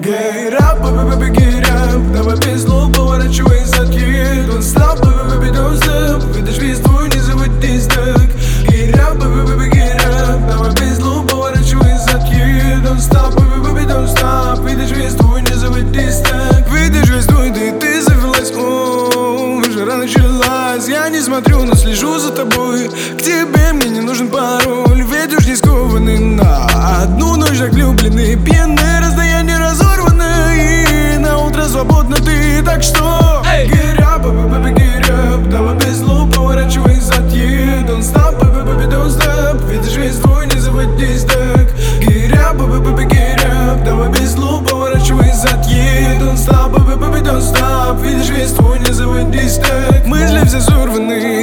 Get up, baby, get up. Давай без слов поворачивай задки. Don't stop, baby, don't stop. Видишь весь твой, не заводись так. Get up, baby, get up. Давай без слов поворачивай задки. Don't stop, baby, don't stop. Видишь весь твой, не заводись так. Видишь весь твой, ты завелась. Жара началась. Я не смотрю, но слежу за тобой. К тебе мне не нужен пароль. Ведь уж не скованный на одну ночь так влюбленный. Пьяные расстояния разорваны. И на утро свободна ты, так что get up, baby, get up. Давай без слов поворачивай задки. Don't stop, baby, don't stop. Видишь весь твой, не заводись так. Get up, baby, get up. Давай без слов поворачивай задки. Don't stop, baby, don't stop. Видишь весь твой, не заводись так. Мысли все сорваны.